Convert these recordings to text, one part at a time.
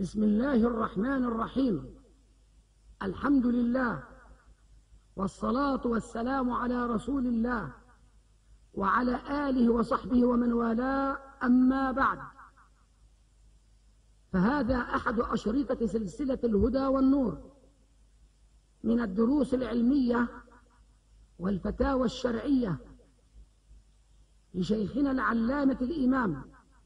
بسم الله الرحمن الرحيم. الحمد لله والصلاة والسلام على رسول الله وعلى آله وصحبه ومن والاه، أما بعد، فهذا أحد أشرطة سلسلة الهدى والنور من الدروس العلمية والفتاوى الشرعية لشيخنا العلامة الإمام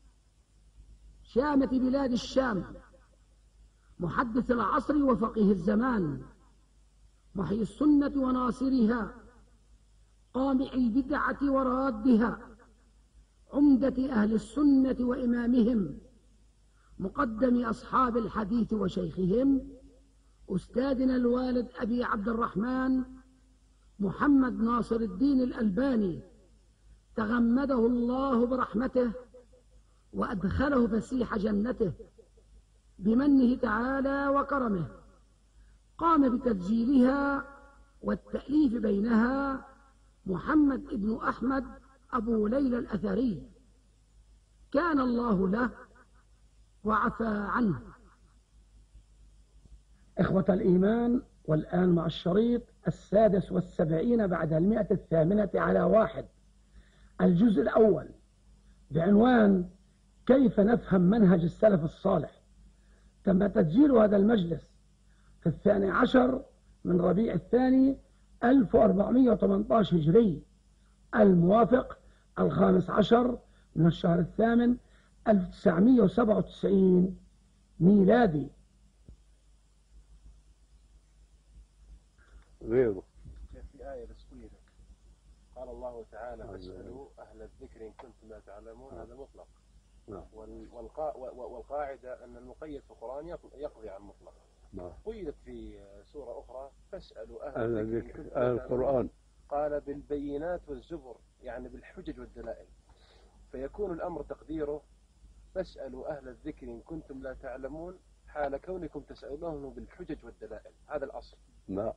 شامة بلاد الشام، محدث العصر وفقيه الزمان، محيي السنة وناصرها، قامع البدعة ورادها، عمدة أهل السنة وإمامهم، مقدم أصحاب الحديث وشيخهم، أستاذنا الوالد أبي عبد الرحمن محمد ناصر الدين الألباني، تغمده الله برحمته وأدخله فسيح جنته بمنه تعالى وكرمه. قام بتسجيلها والتأليف بينها محمد ابن أحمد أبو ليلى الأثري، كان الله له وعفى عنه. إخوة الإيمان، والآن مع الشريط 76 بعد 108 الجزء الأول بعنوان كيف نفهم منهج السلف الصالح. تم تسجيل هذا المجلس في 12 من ربيع الثاني 1418 هجري، الموافق 15 من الشهر الثامن 1997 ميلادي. غيره في آية بس قال الله تعالى فاسألوا أهل الذكر إن كنتم لا تعلمون. هذا مطلق، والقاعدة أن المقيد في القرآن يقضي عن المطلق. قيدت في سورة أخرى فاسألوا أهل الذكر القرآن، قال بالبينات والزبر، يعني بالحجج والدلائل، فيكون الأمر تقديره فاسألوا أهل الذكر إن كنتم لا تعلمون حال كونكم تسألونه بالحجج والدلائل. هذا الأصل. لا،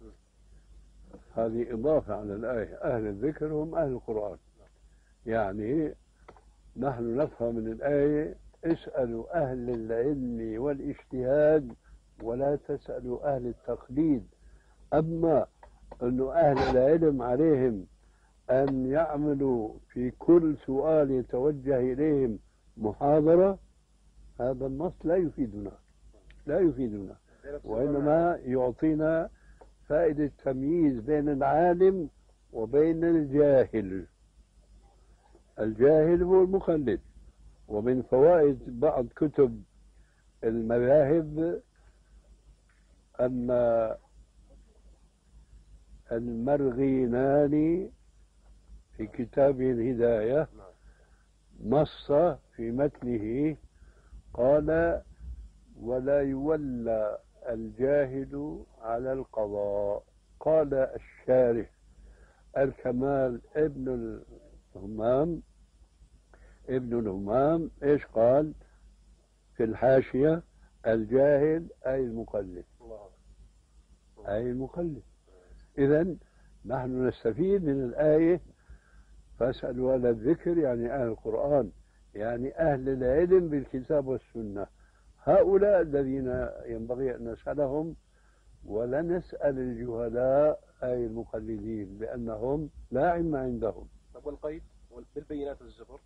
هذه إضافة على الآية. أهل الذكر هم أهل القرآن. يعني نحن نفهم من الآية اسألوا أهل العلم والاجتهاد ولا تسألوا أهل التقليد. أما أن أهل العلم عليهم أن يعملوا في كل سؤال يتوجه إليهم محاضرة، هذا النص لا يفيدنا، وإنما يعطينا فائدة تمييز بين العالم وبين الجاهل. الجاهل هو المقلد. ومن فوائد بعض كتب المذاهب أن المرغيناني في كتابه الهداية نص في متنه قال ولا يولى الجاهل على القضاء. قال الشارح الكمال ابن الهمام ايش قال في الحاشية؟ الجاهل أي المقلد. إذن نحن نستفيد من الآية فاسألوا أهل الذكر، يعني أهل القرآن، يعني أهل العلم بالكتاب والسنة. هؤلاء الذين ينبغي أن نسألهم، ولا نسأل الجهلاء أي المقلدين، لأنهم لا علم عندهم. طب والقيد بالبينات والزبر؟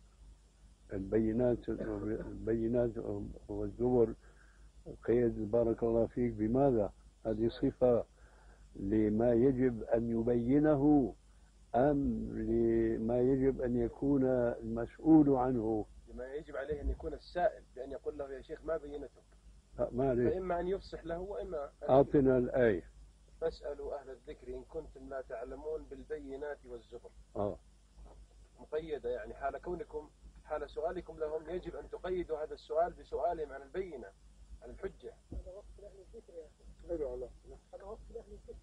البينات والزبر قيد بارك الله فيك بماذا؟ هذه صفة لما يجب أن يبينه أم لما يجب أن يكون المسؤول عنه؟ لما يجب عليه أن يكون السائل بأن يقول له يا شيخ ما بينته، فإما أن يفصح له وإما أعطنا الآية فاسألوا أهل الذكر إن كنتم لا تعلمون بالبينات والزبر. مقيدة، يعني حال سؤالكم لهم يجب أن تقيدوا هذا السؤال بسؤالهم عن البينة، عن الحجة. هذا وقت أهل الذكر يا أخي. هذا وقت أهل الذكر.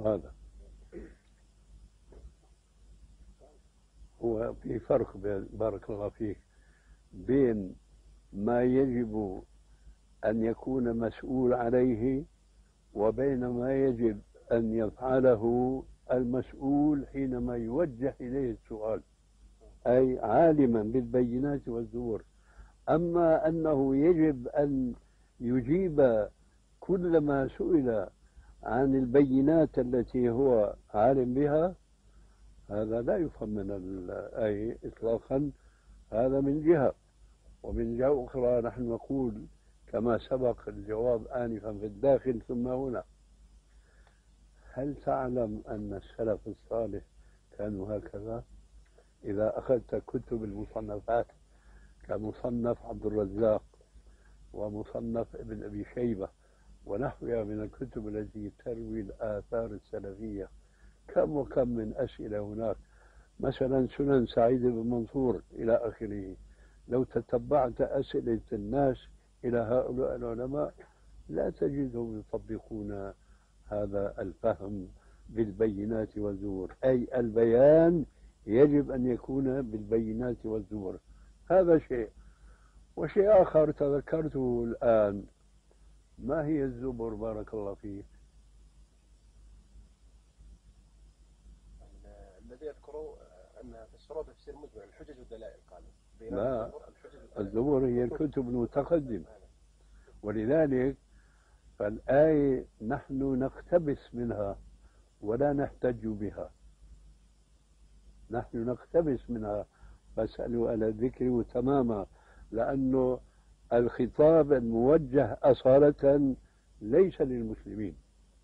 هو في فرق بارك الله فيك بين ما يجب أن يكون مسؤول عليه وبين ما يجب أن يفعله المسؤول حينما يوجه إليه السؤال، أي عالما بالبينات والزبر. أما أنه يجب أن يجيب كل ما سئل عن البينات التي هو عالم بها، هذا لا يفهم من الآية إطلاقا. هذا من جهة. ومن جهة أخرى نحن نقول كما سبق الجواب آنفا في الداخل ثم هنا: هل تعلم أن السلف الصالح كانوا هكذا؟ إذا أخذت كتب المصنفات كمصنف عبد الرزاق ومصنف ابن أبي شيبة ونحوها من الكتب التي تروي الآثار السلفية، كم وكم من أسئلة هناك، مثلا سنن سعيد بن منصور إلى آخره. لو تتبعت أسئلة الناس إلى هؤلاء العلماء لا تجدهم يطبقون هذا الفهم بالبينات والزبور، أي البيان يجب أن يكون بالبينات والزبور. هذا شيء. وشيء آخر تذكرته الآن: ما هي الزبر بارك الله فيك؟ الذي يذكروا أن فسروه تفسير مجمل الحجج والدلائل، قالوا لا، الزبر هي الكتب المتقدمة، ولذلك فالآية نحن نقتبس منها ولا نحتج بها. نحن نقتبس منها، فاسألوا أهل الذكر تماما، لأنه الخطاب الموجه أصالة ليس للمسلمين،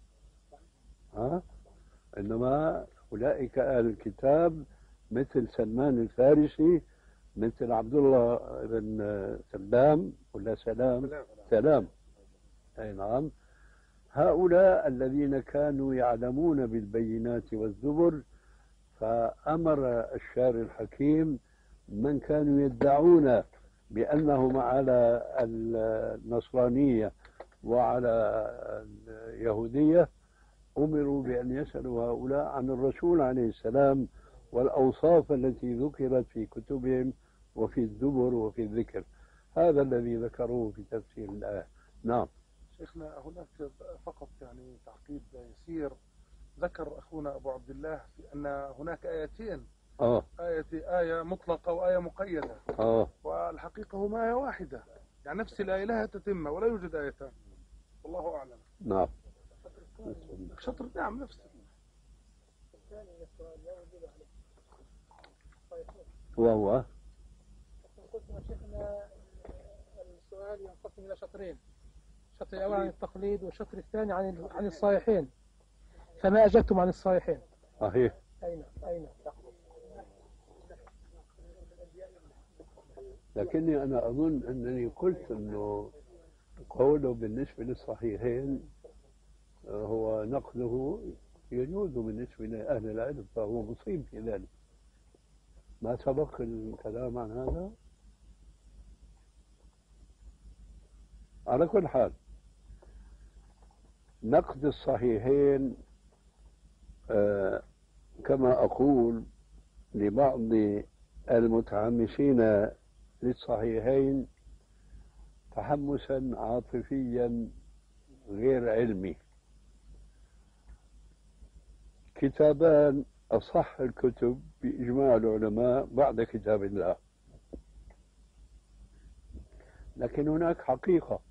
إنما أولئك أهل الكتاب مثل سلمان الفارسي، مثل عبد الله بن سلام ولا سلام أي نعم. هؤلاء الذين كانوا يعلمون بالبينات والزبر، فأمر الشارع الحكيم من كانوا يدعون بأنهم على النصرانية وعلى اليهودية، أمروا بأن يسألوا هؤلاء عن الرسول عليه السلام والأوصاف التي ذكرت في كتبهم وفي الزبر وفي الذكر. هذا الذي ذكروه في تفسير الآية. نعم شيخنا، هناك فقط يعني تعقيب يسير. ذكر أخونا أبو عبد الله أن هناك آيتين، آية مطلقة وآية مقيدة. والحقيقة هما آية واحدة، يعني نفس الآية لها تتمة ولا يوجد آيتان، والله أعلم. نعم شطر. نعم نفس. وهو قلت يا شيخنا السؤال ينقسم إلى شطرين: الشطر الأول عن التقليد، والشطر الثاني عن الصحيحين، فما أجبتم عن الصحيحين؟ صحيح. أين؟ لكني أنا أظن أنني قلت أنه قوله بالنسبة للصحيحين هو نقله يجوز بالنسبة لأهل العلم، فهو مصيب في ذلك. ما سبق الكلام عن هذا؟ على كل حال، نقد الصحيحين كما أقول لبعض المتحمسين للصحيحين تحمسا عاطفيا غير علمي. كتابان أصح الكتب بإجماع العلماء بعد كتاب الله، لكن هناك حقيقة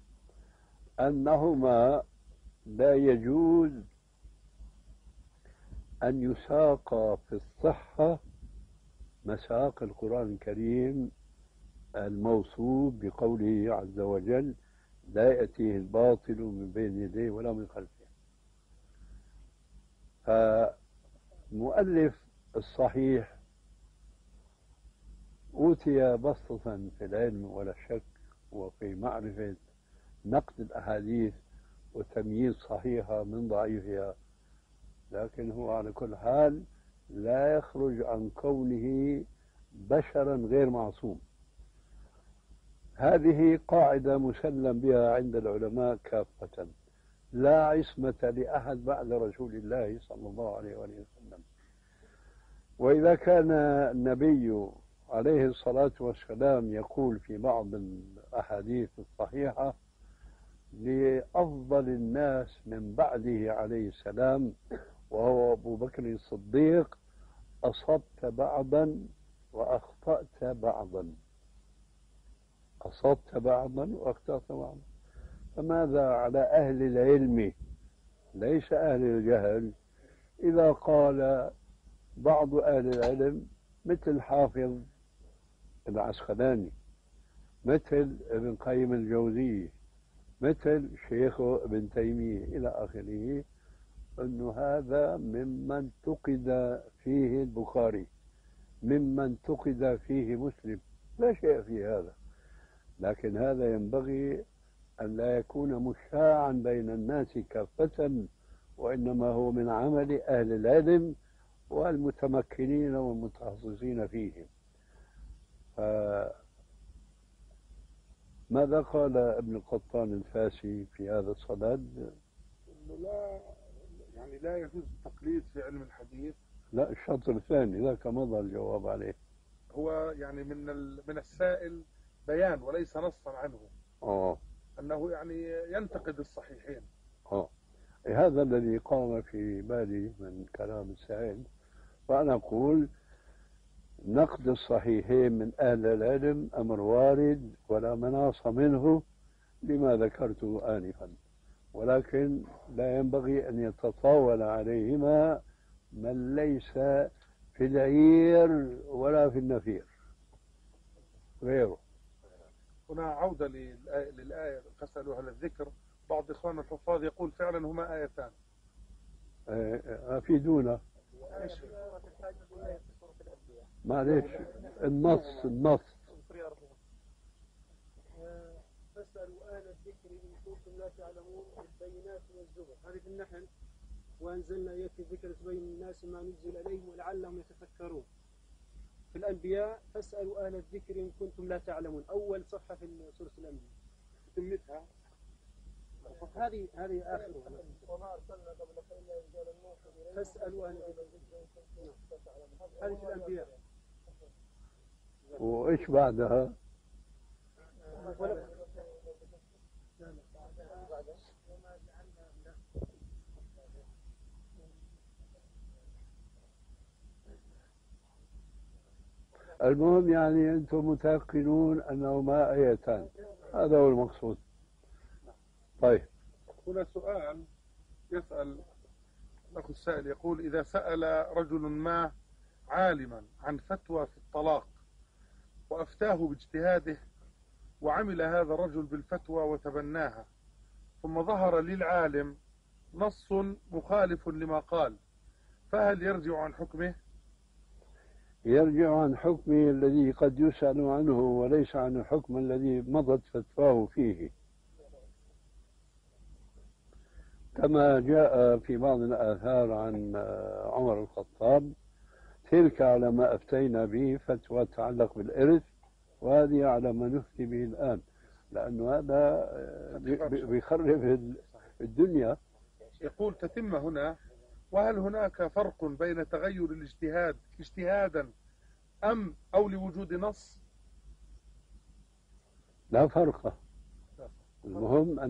أنهما لا يجوز أن يساق في الصحة مساق القرآن الكريم الموصوف بقوله عز وجل: لا يأتيه الباطل من بين يديه ولا من خلفه. فمؤلف الصحيح أوتي بسطة في العلم ولا شك، وفي معرفة نقد الأحاديث وتمييز صحيحة من ضعيفها، لكن هو على كل حال لا يخرج عن كونه بشرا غير معصوم. هذه قاعدة مسلم بها عند العلماء كافة: لا عصمة لأحد بعد رسول الله صلى الله عليه وسلم. وإذا كان النبي عليه الصلاة والسلام يقول في بعض الأحاديث الصحيحة لأفضل الناس من بعده عليه السلام وهو أبو بكر الصديق: أصبت بعضا وأخطأت بعضا. أصبت بعضا وأخطأت بعضا. فماذا على أهل العلم ليس أهل الجهل إذا قال بعض أهل العلم مثل حافظ العسقلاني، مثل ابن قيم الجوزية، مثل شيخه ابن تيمية إلى آخره، أنه هذا ممن انتقد فيه البخاري، ممن انتقد فيه مسلم، لا شيء في هذا. لكن هذا ينبغي أن لا يكون مشاعا بين الناس كافة، وإنما هو من عمل أهل العلم والمتمكنين والمتخصصين فيه. ماذا قال ابن القطان الفاسي في هذا الصدد؟ لا يعني لا يجوز التقليد في علم الحديث. لا، الشطر الثاني ذاك مضى الجواب عليه. هو يعني من السائل بيان وليس نصا عنه. أنه يعني ينتقد الصحيحين. هذا الذي قام في بالي من كلام السائل. وأنا أقول نقد الصحيحين من أهل العلم أمر وارد ولا مناص منه لما ذكرته آنفا، ولكن لا ينبغي أن يتطاول عليهما من ليس في العير ولا في النفير غيره. هنا عودة للآية فاسألوا أهل الذكر. بعض إخوان الحفاظ يقول فعلا هما آيتان. أفيدونا. معلش النص فاسألوا أهل الذكر إن كنتم لا تعلمون بالبينات والزبر. هذه في النحل. وأنزلنا إليك الذكر تبين الناس ما نزل إليهم ولعلهم يتفكرون. في الأنبياء فاسألوا أهل الذكر إن كنتم لا تعلمون، أول صفحة في سورة الأنبياء. تمتها هذه آخرها. وما أرسلنا قبلك إلا رجالا نوحي فاسألوا أهل الذكر. هذه في الأنبياء. وإيش بعدها؟ المهم يعني أنتم متيقنون أنهما آيتان، هذا هو المقصود. طيب، هنا سؤال يسأل الأخ السائل يقول: إذا سأل رجل ما عالما عن فتوى في الطلاق وأفتاه باجتهاده وعمل هذا الرجل بالفتوى وتبناها، ثم ظهر للعالم نص مخالف لما قال، فهل يرجع عن حكمه؟ يرجع عن حكمه الذي قد يسأل عنه وليس عن الحكم الذي مضت فتواه فيه، كما جاء في بعض الآثار عن عمر الخطاب: تلك على ما أفتينا به فتوى تتعلق بالإرث، وهذه على ما نفتي به الآن، لأنه هذا بيخرب الدنيا. يقول تتم هنا: وهل هناك فرق بين تغير الاجتهاد اجتهادا أو لوجود نص؟ لا فرق. المهم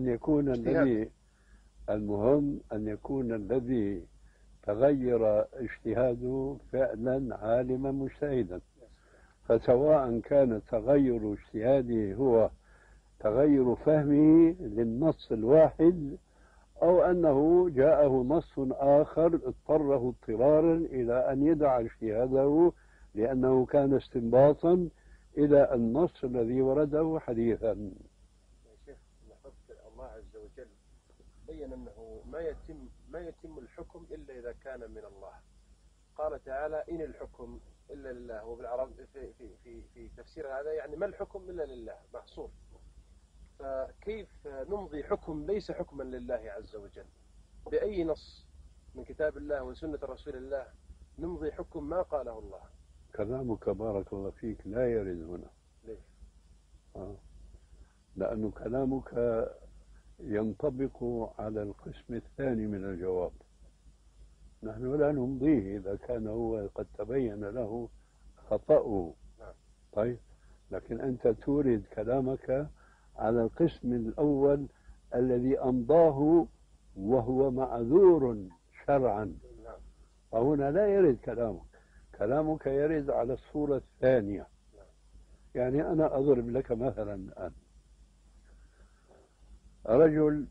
أن يكون الذي تغير اجتهاده فعلا عالما مجتهدا، فسواء كان تغير اجتهاده هو تغير فهمه للنص الواحد، أو أنه جاءه نص آخر اضطره اضطرارا إلى أن يدع اجتهاده لأنه كان استنباطا إلى النص الذي ورده حديثا. يا شيخ، الله عز وجل بين أنه ما يتم الحكم إلا إذا كان من الله. قال تعالى: إن الحكم إلا لله. وبالعرب في تفسير هذا يعني ما الحكم إلا لله، محصور. فكيف نمضي حكم ليس حكما لله عز وجل؟ بأي نص من كتاب الله وسنة رسول الله نمضي حكم ما قاله الله؟ كلامك بارك الله فيك لا يرد هنا. ليش؟ لأن كلامك ينطبق على القسم الثاني من الجواب. نحن لا نمضيه إذا كان هو قد تبين له خطأه. طيب، لكن أنت تورد كلامك على القسم الأول الذي أمضاه وهو معذور شرعا، فهنا لا يرد كلامك يرد على الصورة الثانية. يعني أنا أضرب لك مثلا الآن: رجل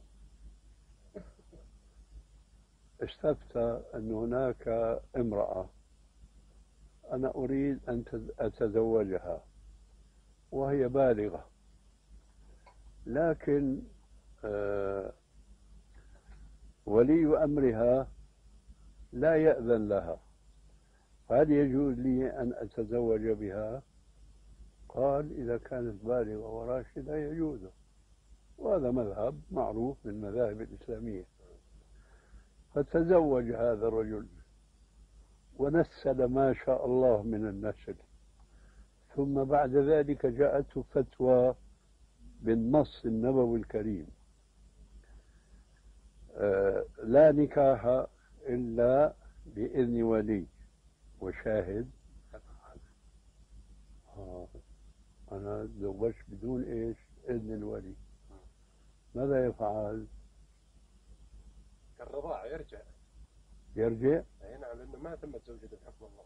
استفتى أن هناك امرأة أنا أريد أن أتزوجها وهي بالغة، لكن ولي أمرها لا يأذن لها، هل يجوز لي أن أتزوج بها؟ قال إذا كانت بالغة وراشدة يجوز، وهذا مذهب معروف من المذاهب الإسلامية. فتزوج هذا الرجل ونسل ما شاء الله من النسل، ثم بعد ذلك جاءته فتوى بالنص النبوي الكريم لا نكاح إلا بإذن ولي وشاهد. أنا تزوجت بدون إيش؟ إذن الولي، ماذا يفعل؟ كالرضاعة يرجع؟ أي نعم، لأنه ما تمت زوجته بحكم الله.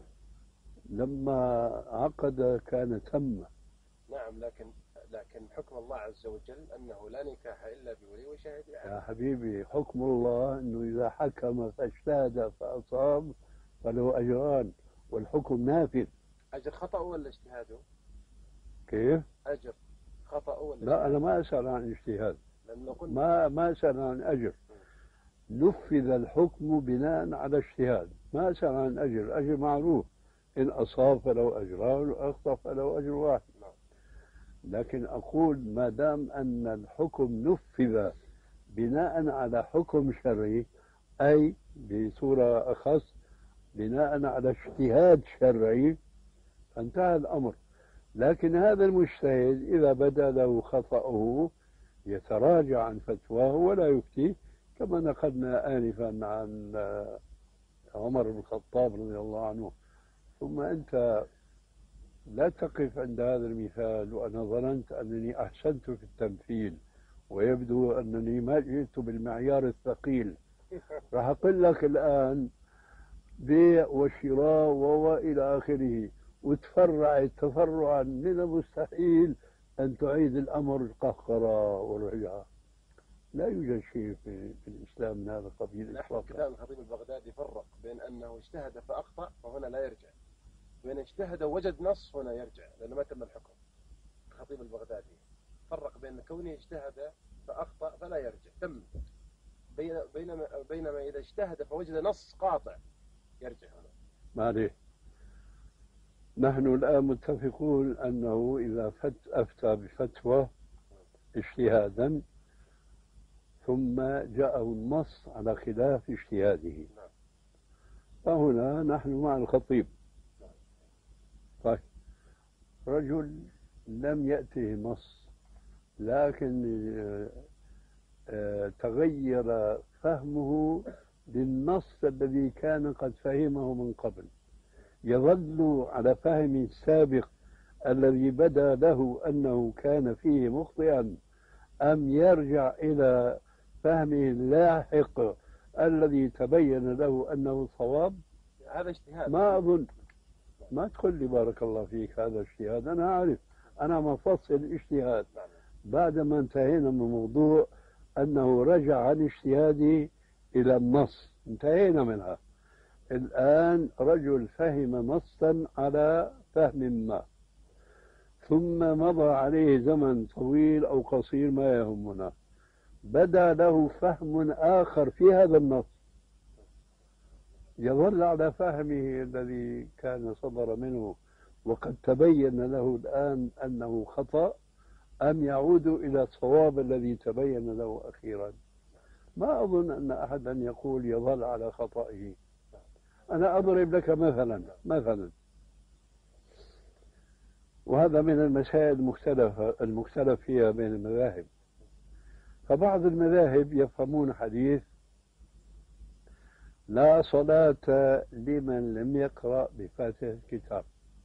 لما عقد كان تم. نعم، لكن حكم الله عز وجل أنه لا نكاح إلا بولي وشاهد. يا حبيبي حكم الله أنه إذا حكم فاجتهد فأصاب فله أجران والحكم نافذ. أجر خطأ ولا اجتهاده؟ كيف؟ أجر خطأ ولا لا اجتهاد؟ أنا ما أسأل عن اجتهاد، قلنا ما أسأل عن أجر. نفذ الحكم بناء على اجتهاد، ما أسأل عن أجر. أجر معروف، إن أصاب فله أجران وأخطأ فله أجر واحد. لكن أقول ما دام أن الحكم نفذ بناء على حكم شرعي، أي بصورة أخص بناء على اجتهاد شرعي، فانتهى الأمر. لكن هذا المجتهد إذا بدا له خطأه يتراجع عن فتواه ولا يفتي، كما نقلنا آنفا عن عمر بن الخطاب رضي الله عنه. ثم أنت لا تقف عند هذا المثال وأنا ظننت أنني أحسنت في التمثيل ويبدو أنني ما جئت بالمعيار الثقيل. راح أقول لك الآن بيع وشراء وإلى آخره، وتفرعت تفرعا من المستحيل أن تعيد الأمر القهقرة والرجعة. لا يوجد شيء في الإسلام من هذا القبيل إطلاقا. كلام الخطيب البغدادي فرق بين أنه اجتهد فأخطأ وهنا لا يرجع، بين اجتهد ووجد نص هنا يرجع لأنه ما تم الحكم. الخطيب البغدادي فرق بين كونه اجتهد فأخطأ فلا يرجع تم، بينما إذا اجتهد فوجد نص قاطع يرجع هنا. معليه، نحن الآن متفقون أنه إذا أفتى بفتوى اجتهادا ثم جاءه النص على خلاف اجتهاده، فهنا نحن مع الخطيب. طيب، رجل لم يأته نص لكن تغير فهمه للنص الذي كان قد فهمه من قبل، يظل على فهم السابق الذي بدا له أنه كان فيه مخطئا، أم يرجع إلى فهمه اللاحق الذي تبين له أنه صواب؟ هذا اجتهاد. ما أظن، ما تقول لي بارك الله فيك هذا اجتهاد، أنا أعرف، أنا مفصل اجتهاد بعدما انتهينا من موضوع أنه رجع عن اجتهاده إلى النص، انتهينا منها. الآن رجل فهم نصا على فهم ما، ثم مضى عليه زمن طويل أو قصير ما يهمنا، بدا له فهم آخر في هذا النص، يظل على فهمه الذي كان صدر منه وقد تبين له الآن أنه خطأ، أم يعود إلى الصواب الذي تبين له أخيرا؟ ما أظن أن أحدا يقول يظل على خطئه. أنا أضرب لك مثلا، وهذا من المسائل المختلف فيها بين المذاهب. فبعض المذاهب يفهمون حديث لا صلاة لمن لم يقرأ بفاتحة الكتاب،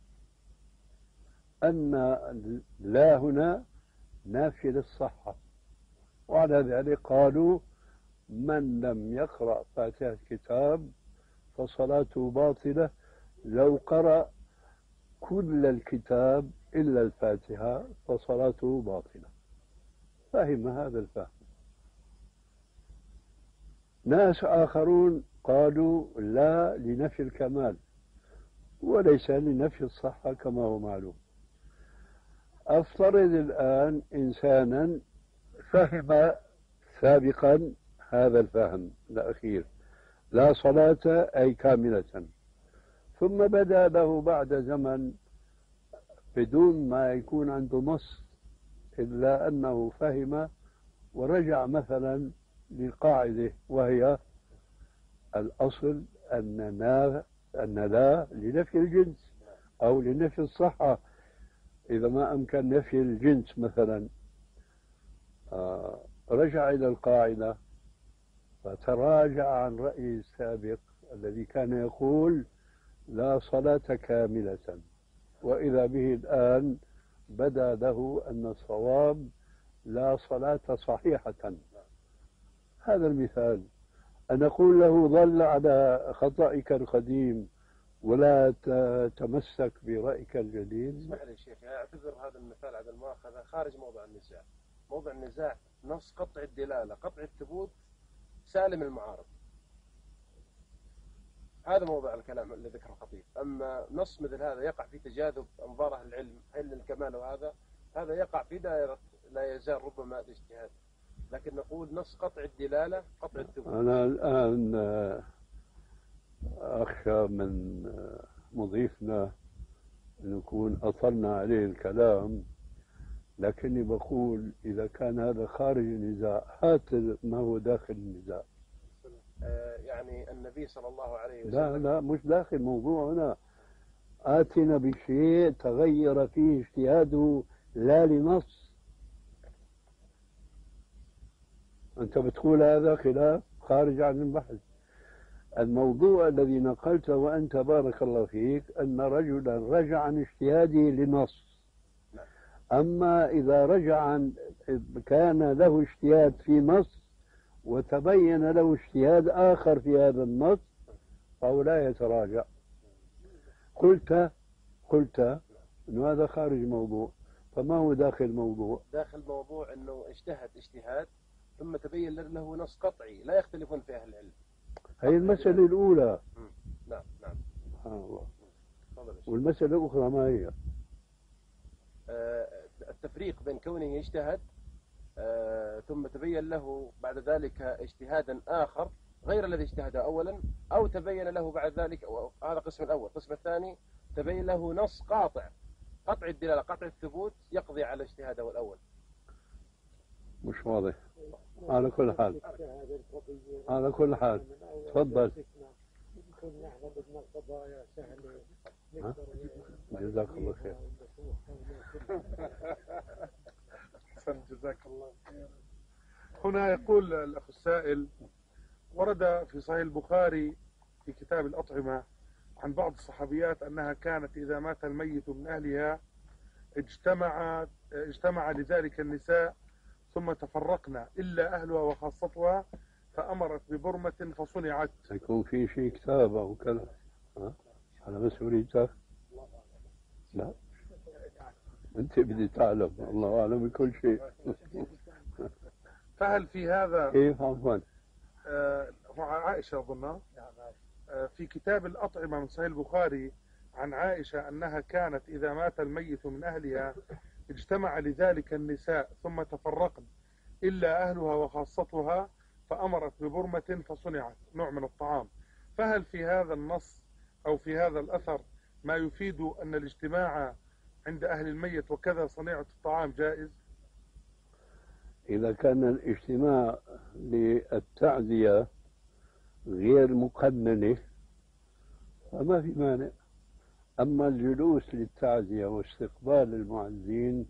أن لا هنا نافية للصحة، وعلى ذلك قالوا من لم يقرأ فاتحة الكتاب فصلاته باطلة، لو قرأ كل الكتاب إلا الفاتحة فصلاته باطلة. فهم هذا الفهم. ناس آخرون قالوا لا لنفي الكمال وليس لنفي الصحة كما هو معلوم. أفترض الآن إنسانا فهم سابقا هذا الفهم الأخير، لا صلاة أي كاملة، ثم بدا له بعد زمن بدون ما يكون عنده نص إلا أنه فهم ورجع مثلا للقاعدة، وهي الأصل أن لا لنفي الجنس أو لنفي الصحة. إذا ما أمكن نفي الجنس مثلا رجع إلى القاعدة فتراجع عن رأيه السابق الذي كان يقول لا صلاة كاملة، وإذا به الآن بدا له أن الصواب لا صلاة صحيحة. هذا المثال أن نقول له ظل على خطأك القديم ولا تمسك برأيك الجديد. اسمح لي شيخ، أعتذر هذا المثال على المؤاخذة خارج موضوع النزاع. موضوع النزاع نص قطع الدلالة قطع الثبوت سالم المعارض، هذا موضوع الكلام اللي ذكره الخطيب. أما نص مثل هذا يقع في تجاذب أنظار أهل العلم حل الكمال، هذا يقع في دائرة لا يزال ربما الاجتهاد، لكن نقول نص قطع الدلالة قطع الثبوت. أنا الآن أخشى من مضيفنا أن نكون أطلنا عليه الكلام، لكني بقول إذا كان هذا خارج النزاع هات ما هو داخل النزاع. يعني النبي صلى الله عليه وسلم لا مش داخل الموضوع هنا. آتنا بشيء تغير فيه اجتهاده لا لنص. أنت بتقول هذا خلاف خارج عن البحث. الموضوع الذي نقلته وأنت بارك الله فيك أن رجلا رجع عن اجتهاده لنص. أما إذا كان له اجتهاد في نص وتبين له اجتهاد آخر في هذا النص فهو لا يتراجع. قلت أنه هذا خارج الموضوع، فما هو داخل الموضوع؟ داخل الموضوع أنه اجتهاد ثم تبين له نص قطعي لا يختلفون في أهل العلم. هي المسألة الأولى. نعم سبحان الله. والمسألة الأخرى ما هي؟ التفريق بين كونه يجتهد ثم تبين له بعد ذلك اجتهادا آخر غير الذي اجتهد أولا، أو تبين له بعد ذلك، هذا القسم الأول. القسم الثاني تبين له نص قطع الدلالة قطع الثبوت يقضي على اجتهاده الأول. مش واضح. على كل حال تفضل. جزاك الله خير. جزاك الله خير. هنا يقول الأخ السائل: ورد في صحيح البخاري في كتاب الأطعمة عن بعض الصحابيات أنها كانت إذا مات الميت من أهلها اجتمع لذلك النساء ثم تفرقنا إلا أهلها وخاصتها فأمرت ببرمة فصنعت. يكون في شيء كتاب أو كذا على مسؤوليتك؟ لا أنت بدي تعلم، الله أعلم بكل شيء. فهل في هذا كيف عفوا؟ عائشة أظنها في كتاب الأطعمة من صحيح البخاري عن عائشة أنها كانت إذا مات الميت من أهلها اجتمع لذلك النساء ثم تفرقن إلا أهلها وخاصتها فأمرت ببرمة فصنعت، نوع من الطعام. فهل في هذا النص أو في هذا الأثر ما يفيد أن الاجتماع عند أهل الميت وكذا صنيعة الطعام جائز؟ إذا كان الاجتماع للتعزية غير مقننة فما في مانع. أما الجلوس للتعزية واستقبال المعزين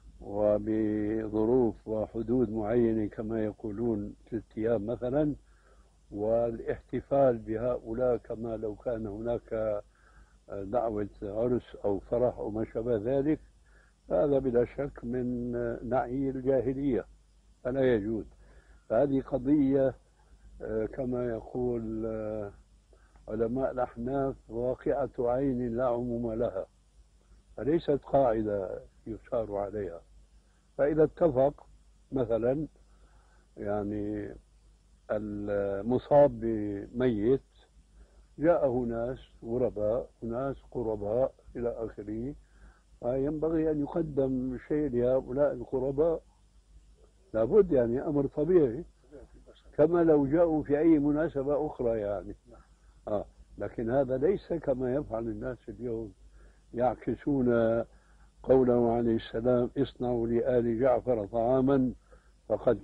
وبظروف وحدود معينة كما يقولون 3 أيام مثلا، والاحتفال بهؤلاء كما لو كان هناك دعوة عرس أو فرح أو ما شابه ذلك، هذا بلا شك من نعي الجاهلية فلا يجوز. فهذه قضية كما يقول علماء الأحناف واقعة عين لا عموم لها، فليست قاعدة يشار عليها. فإذا اتفق مثلا يعني المصاب بميت جاءه ناس غرباء وناس قرباء إلى آخره، فينبغي أن يقدم شيء لهؤلاء القرباء، لابد يعني أمر طبيعي كما لو جاءوا في أي مناسبة أخرى يعني. لكن هذا ليس كما يفعل الناس اليوم، يعكسون قوله عليه السلام: اصنعوا لآل جعفر طعاما فقد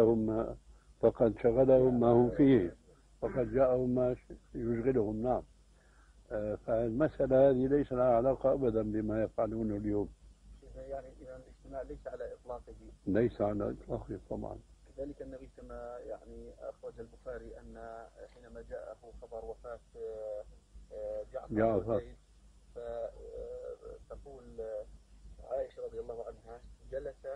شغلهم ما هم فيه، فقد جاءهم ما يشغلهم. نعم. فالمسألة هذه ليس لها علاقة أبدا بما يفعلونه اليوم. يعني إذا الاجتماع ليس على إطلاقه. ليس على إطلاقه طبعا. كذلك النبي كما يعني أخرج البخاري أن حينما جاءه خبر وفاة جعفر فتقول عائشة رضي الله عنها: جلس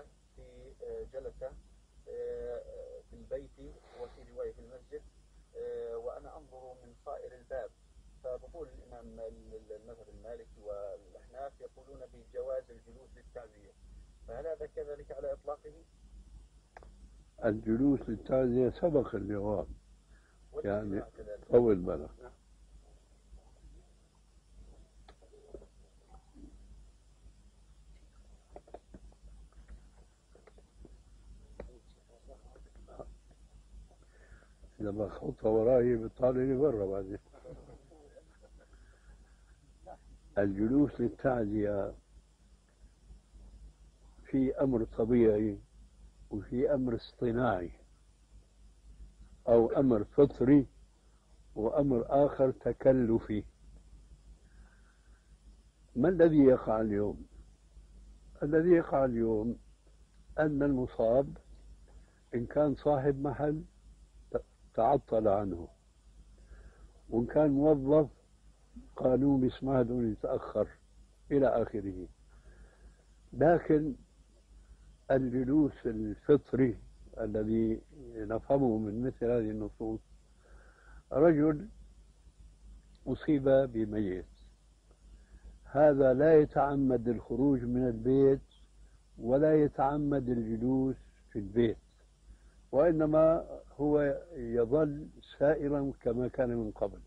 في البيت، وفي رواية في المسجد، وأنا أنظر من صائر الباب. فبقول الإمام المذهب المالكي والأحناف يقولون بجواز الجلوس للتعزية، فهل هذا كذلك على إطلاقه؟ الجلوس للتعزية سبق الجواب، يعني طول بالك. لما خطة وراي بيطالعني برا بعدين. الجلوس للتعزية في أمر طبيعي وفي أمر اصطناعي، أو أمر فطري وأمر آخر تكلفي. ما الذي يقع اليوم؟ الذي يقع اليوم أن المصاب إن كان صاحب محل تعطل عنه، وإن كان موظف قالوا بيسمح له يتأخر إلى آخره. لكن الجلوس الفطري الذي نفهمه من مثل هذه النصوص: رجل أصيب بميت، هذا لا يتعمد الخروج من البيت ولا يتعمد الجلوس في البيت، وإنما هو يظل سائرا كما كان من قبل.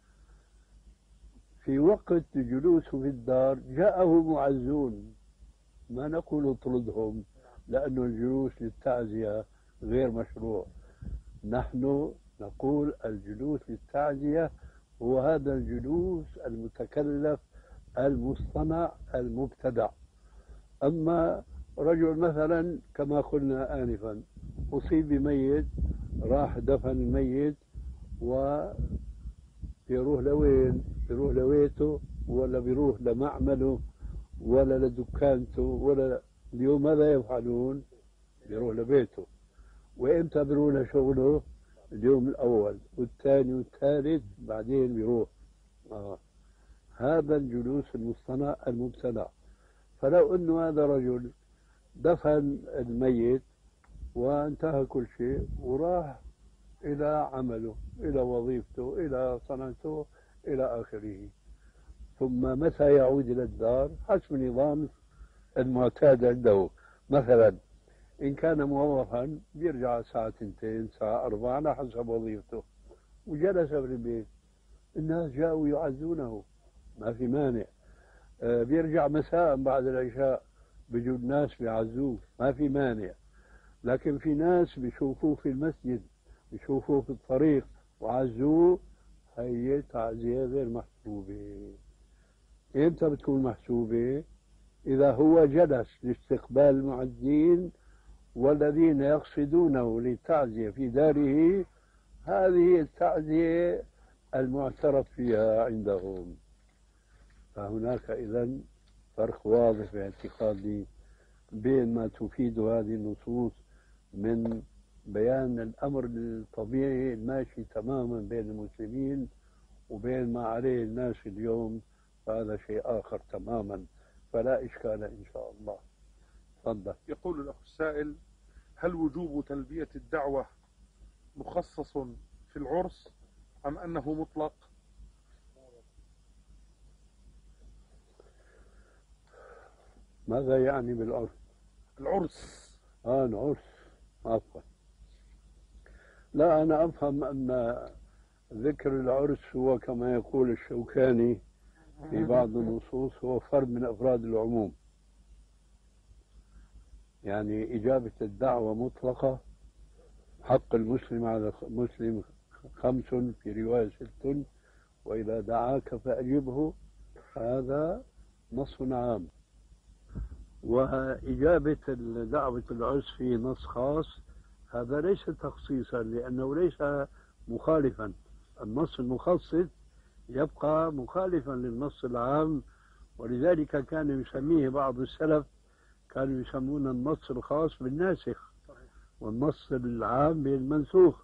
في وقت جلوسه في الدار جاءه معزون، ما نقول اطردهم، لأن الجلوس للتعزية غير مشروع. نحن نقول الجلوس للتعزية هو هذا الجلوس المتكلف المصطنع المبتدع. أما رجل مثلا كما قلنا آنفا أصيب بميت، راح دفن الميت ويروح لوين؟ يروح لبيته ولا بيروح لمعمله ولا لدكانته ولا اليوم ماذا يفعلون؟ بيروح لبيته. وإمتى بيروح لشغله؟ اليوم الأول والثاني والثالث، بعدين بيروح. هذا الجلوس المصطنع المبتدع. فلو أنه هذا رجل دفن الميت وانتهى كل شيء وراح إلى عمله، إلى وظيفته، إلى صنعته، إلى آخره، ثم متى يعود إلى الدار حسب النظام المعتاد عنده. مثلا إن كان موظفا بيرجع الساعة 2 الساعة 4 على حسب وظيفته، وجلس في البيت، الناس جاءوا يعزونه، ما في مانع. بيرجع مساء بعد العشاء بيجوا الناس بيعزوه، ما في مانع. لكن في ناس بيشوفوه في المسجد، بيشوفوه في الطريق وعزوه، هي تعزية غير محسوبة. إمتى بتكون محسوبة؟ إذا هو جلس لاستقبال المعزين والذين يقصدونه للتعزية في داره، هذه التعزية المعترف فيها عندهم. فهناك إذن فرق واضح في اعتقادي بين ما تفيد هذه النصوص من بيان الأمر الطبيعي الماشي تماما بين المسلمين وبين ما عليه الناس اليوم، فهذا شيء آخر تماما، فلا إشكال إن شاء الله. تفضل. يقول الأخ السائل: هل وجوب تلبية الدعوة مخصص في العرس أم أنه مطلق؟ ماذا يعني بالعرس؟ العرس. العرس. عفوا. لا، أنا أفهم أن ذكر العرس هو كما يقول الشوكاني في بعض النصوص هو فرد من أفراد العموم، يعني إجابة الدعوة مطلقة، حق المسلم على المسلم 5 في رواية 6، وإذا دعاك فأجبه، هذا نص عام. وإجابة دعوة العرس في نص خاص هذا ليس تخصيصا، لأنه ليس مخالفا. النص المخصص يبقى مخالفا للنص العام، ولذلك كان يسميه بعض السلف، كانوا يسمون النص الخاص بالناسخ والنص العام بالمنسوخ.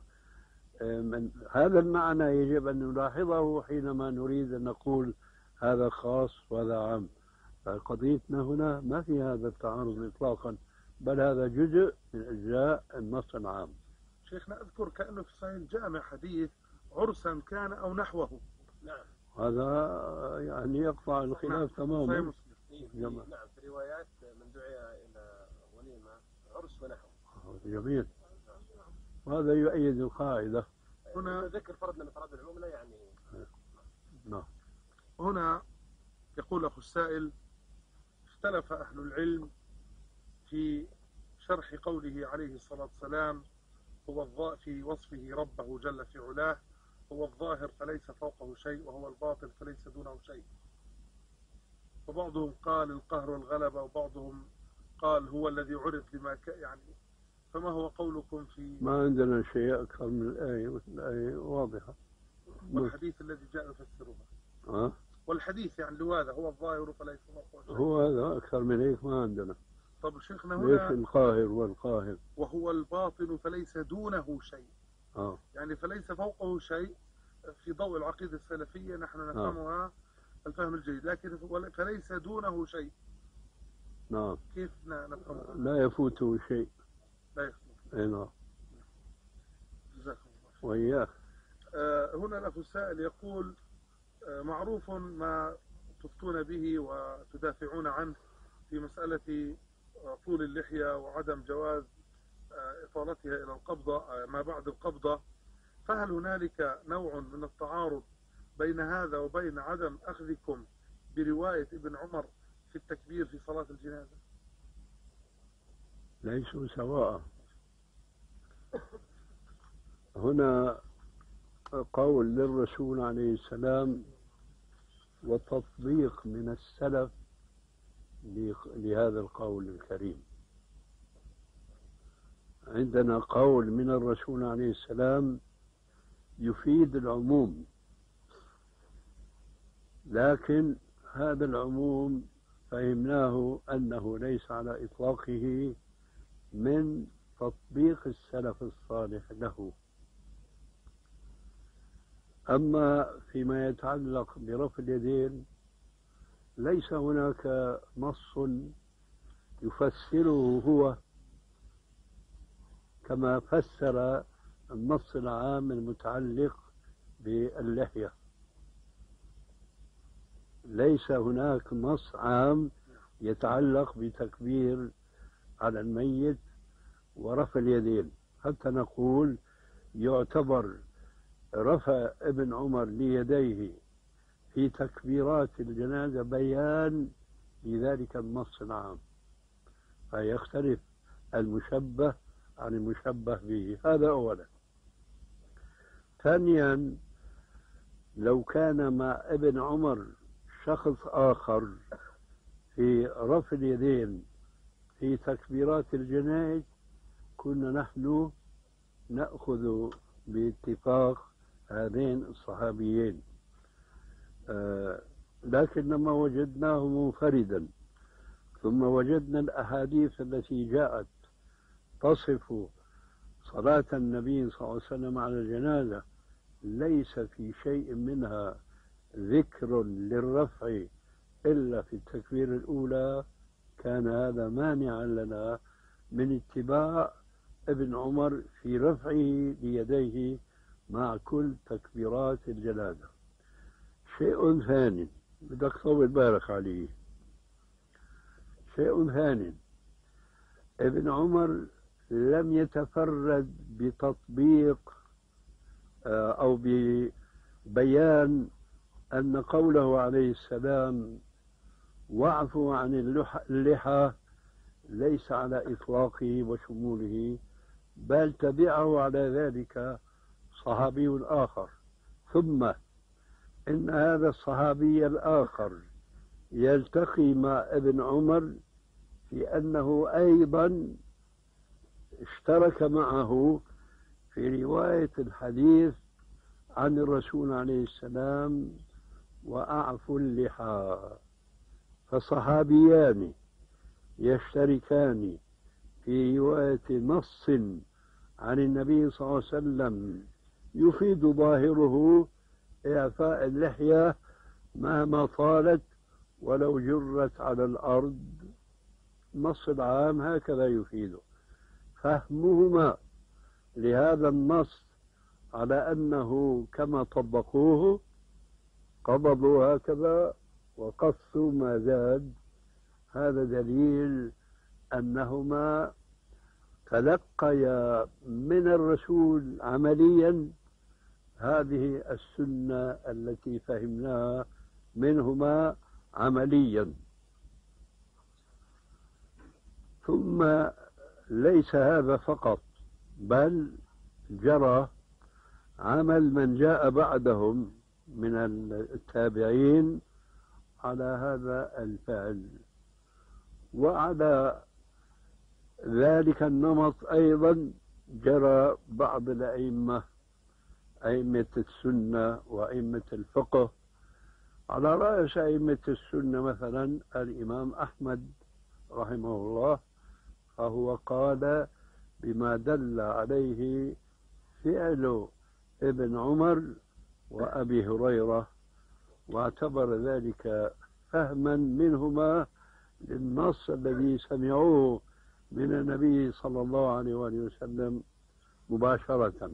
هذا المعنى يجب أن نلاحظه حينما نريد أن نقول هذا خاص وهذا عام. فقضيتنا هنا ما في هذا التعارض إطلاقا، بل هذا جزء من أجزاء النص العام. شيخنا أذكر كأنه في صحيح الجامع حديث عرسا كان أو نحوه. نعم، هذا يعني يقطع الخلاف تماما. نعم، في روايات من دعي إلى وليمة عرس ونحو. جميل، وهذا يؤيد القاعدة. هنا ذكر فرد من أفراد العموم لا يعني. نعم. هنا يقول أخو السائل: اختلف أهل العلم في شرح قوله عليه الصلاة والسلام هو في وصفه ربه جل في علاه: هو الظاهر فليس فوقه شيء، وهو الباطن فليس دونه شيء. وبعضهم قال القهر والغلبة، وبعضهم قال هو الذي عرف بما يعني. فما هو قولكم في؟ ما عندنا شيء أكثر من الآية، الآية واضحة. والحديث الذي جاء يفسرها. والحديث يعني هذا هو الظاهر فليس فوقه شيء، هو هذا أكثر من هيك ما عندنا. طب شيخنا هنا ليش القاهر والقاهر؟ وهو الباطن فليس دونه شيء. يعني فليس فوقه شيء في ضوء العقيدة السلفية نحن نفهمها الفهم الجيد، لكن فليس دونه شيء. نعم. كيف نفهمها؟ لا يفوته شيء. لا يفوته. اي نعم. جزاكم الله. وإياك. هنا الأخ السائل يقول: معروف ما تفتون به وتدافعون عنه في مسألة طول اللحية وعدم جواز إطالتها إلى القبضة ما بعد القبضة، فهل هنالك نوع من التعارض بين هذا وبين عدم أخذكم برواية ابن عمر في التكبير في صلاة الجنازة؟ ليسوا سواء. هنا قول للرسول عليه السلام وتطبيق من السلف لهذا القول الكريم. عندنا قول من الرسول عليه السلام يفيد العموم، لكن هذا العموم فهمناه أنه ليس على إطلاقه من تطبيق السلف الصالح له. أما فيما يتعلق برفع اليدين ليس هناك نص يفسره هو كما فسر النص العام المتعلق باللحية. ليس هناك نص عام يتعلق بتكبير على الميت ورفع اليدين حتى نقول يعتبر رفع ابن عمر ليديه في تكبيرات الجنازة بيان لذلك النص العام، فيختلف المشبه عن المشبه به. هذا أولا. ثانيا، لو كان مع ابن عمر شخص آخر في رفع اليدين في تكبيرات الجنائز كنا نحن نأخذ باتفاق هذين الصحابيين، لكنما وجدناه منفردا، ثم وجدنا الأحاديث التي جاءت تصف صلاة النبي صلى الله عليه وسلم على الجنازة ليس في شيء منها ذكر للرفع إلا في التكبير الأولى، كان هذا مانعا لنا من اتباع ابن عمر في رفعه ليديه مع كل تكبيرات الجنازة. شيء ثاني بدك طول بالك عليه، شيء ثاني، ابن عمر لم يتفرد بتطبيق أو ببيان أن قوله عليه السلام واعفوا عن اللحى ليس على إطلاقه وشموله، بل تبعه على ذلك صحابي آخر. ثم إن هذا الصحابي الآخر يلتقي مع ابن عمر في أنه أيضا اشترك معه في رواية الحديث عن الرسول عليه السلام وأعفوا اللحى. فصحابيان يشتركان في رواية نص عن النبي صلى الله عليه وسلم يفيد ظاهره إعفاء اللحية مهما طالت ولو جرت على الأرض. النص العام هكذا يفيده. فهمهما لهذا النص على أنه كما طبقوه قبضوا هكذا وقصوا ما زاد، هذا دليل أنهما تلقيا من الرسول عمليا هذه السنة التي فهمناها منهما عمليا. ثم ليس هذا فقط، بل جرى عمل من جاء بعدهم من التابعين على هذا الفعل. وعلى ذلك النمط أيضا جرى بعض الأئمة، أئمة السنة وأئمة الفقه. على رأس أئمة السنة مثلا الإمام أحمد رحمه الله، فهو قال بما دل عليه فعل ابن عمر وأبي هريرة، واعتبر ذلك فهما منهما للنص الذي سمعوه من النبي صلى الله عليه وآله وسلم مباشرة.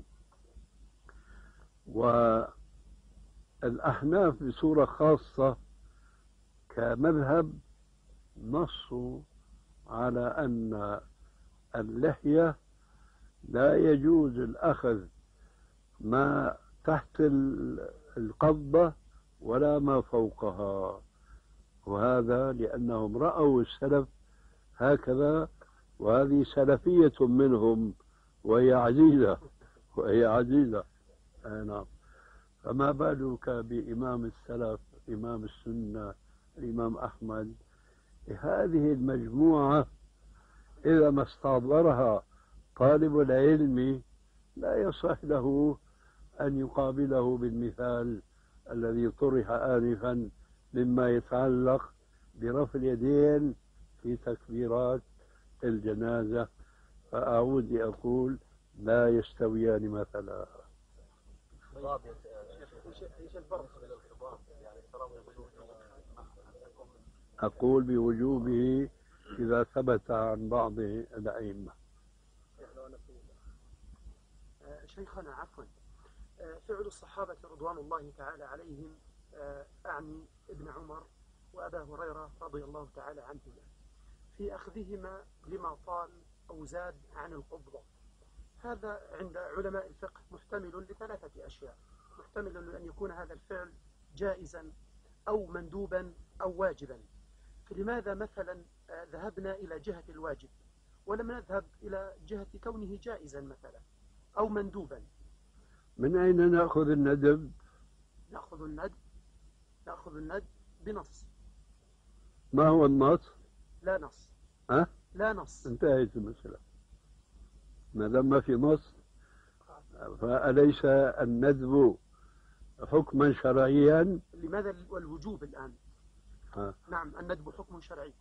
والأحناف بصورة خاصة كمذهب نصوا على أن اللحية لا يجوز الأخذ ما تحت القبضة ولا ما فوقها، وهذا لأنهم رأوا السلف هكذا، وهذه سلفية منهم وهي عزيزة. نعم. فما بالك بإمام السلف إمام السنة الإمام أحمد؟ هذه المجموعة إذا ما استحضرها طالب العلم لا يصح له أن يقابله بالمثال الذي طرح آنفا مما يتعلق برفع اليدين في تكبيرات الجنازة. فأعود أقول لا يستويان مثلا. أقول بوجوبه إذا ثبت عن بعض الأئمة. شيخنا عفوا، فعل الصحابة رضوان الله تعالى عليهم، أعني ابن عمر وأبا هريرة رضي الله تعالى عنهما، في أخذهما لما طال أو زاد عن القبضة، هذا عند علماء الفقه محتمل لثلاثة أشياء. محتمل لأن يكون هذا الفعل جائزا أو مندوبا أو واجبا. فلماذا مثلا ذهبنا إلى جهة الواجب ولم نذهب إلى جهة كونه جائزا مثلا أو مندوبا؟ من أين نأخذ الندب؟ نأخذ الندب بنص. ما هو النص؟ لا نص. لا نص. انتهت المسألة. ما دام ما في نص فأليس الندب حكما شرعيا؟ لماذا والوجوب الآن؟ نعم، الندب حكم شرعي.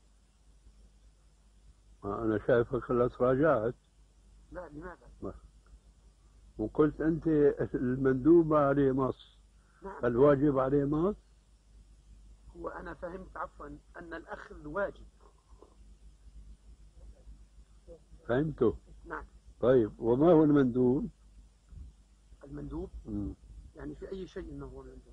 أنا شايفك لا تراجعت. لا، لماذا؟ وقلت أنت المندوب عليه نص. نعم. الواجب عليه نص. هو أنا فهمت عفوا أن الأخذ واجب. فهمته. نعم. طيب وما هو المندوب؟ المندوب يعني في أي شيء إنه هو المندوب.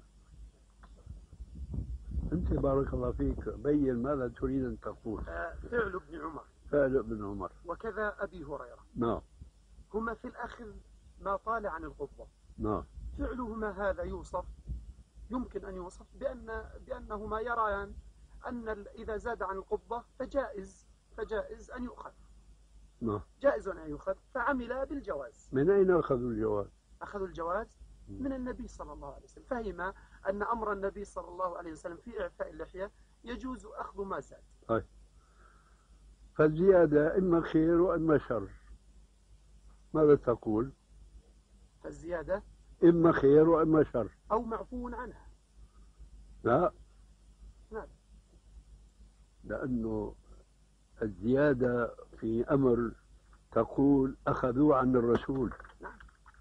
أنت بارك الله فيك بين ماذا تريد أن تقول. فعل ابن عمر فعل ابن عمر وكذا أبي هريرة. نعم. هما في الأخذ ما طال عن الغضة. نعم. فعلهما هذا يمكن أن يوصف بأنهما يريان أن إذا زاد عن القبضة فجائز أن يؤخذ. نعم. جائز أن يؤخذ، فعمل بالجواز. من أين أخذوا الجواز؟ أخذوا الجواز من النبي صلى الله عليه وسلم، فهم أن أمر النبي صلى الله عليه وسلم في إعفاء اللحية يجوز أخذ ما زاد. طيب، فالزيادة إما خير وإما شر، ماذا تقول؟ فالزيادة إما خير وإما شر أو معفو عنها. لا، نعم، لأنه الزيادة في أمر تقول أخذوا عن الرسول، نعم.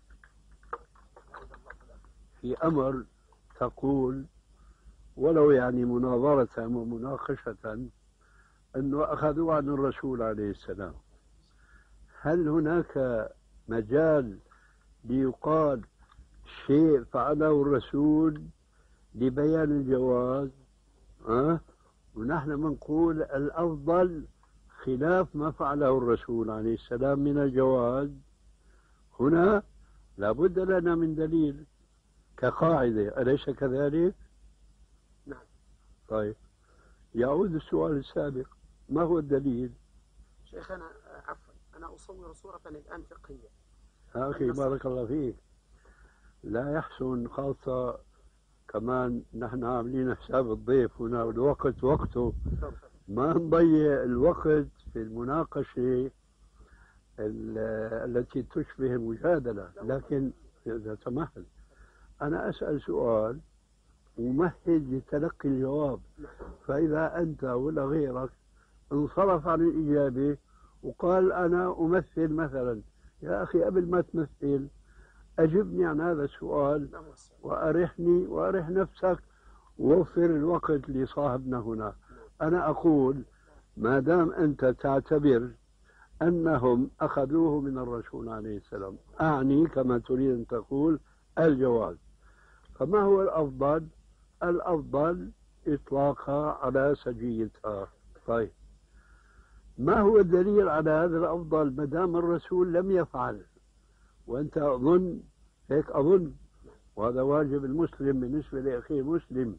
في أمر تقول ولو يعني مناظرة ومناقشة أنه أخذوا عن الرسول عليه السلام. هل هناك مجال ليقال شيء فعله الرسول لبيان الجواز؟ ونحن بنقول الأفضل خلاف ما فعله الرسول عليه السلام من الجواز. هنا لابد لنا من دليل كقاعدة، أليس كذلك؟ نعم. طيب، يعود السؤال السابق، ما هو الدليل؟ شيخنا عفوا، أنا أصور صورة الآن فقهية. أخي بارك الله فيك، لا يحسن، خاصة كمان نحن عاملين حساب الضيف هنا والوقت وقته، ما نضيع الوقت في المناقشة التي تشبه المجادلة. لكن إذا سمحت أنا أسأل سؤال ممهد لتلقي الجواب، فإذا أنت ولا غيرك انصرف عن الإجابة وقال أنا أمثل مثلا، يا أخي قبل ما تمثل أجبني عن هذا السؤال وأرحني وأرح نفسك ووفر الوقت لصاحبنا هنا. أنا أقول ما دام أنت تعتبر أنهم أخذوه من الرسول عليه السلام، أعني كما تريد أن تقول الجواز، فما هو الأفضل؟ الأفضل إطلاقها على سجيتها. طيب، ما هو الدليل على هذا الأفضل ما دام الرسول لم يفعل؟ وأنت أظن هيك، أظن وهذا واجب المسلم بالنسبة لأخيه المسلم،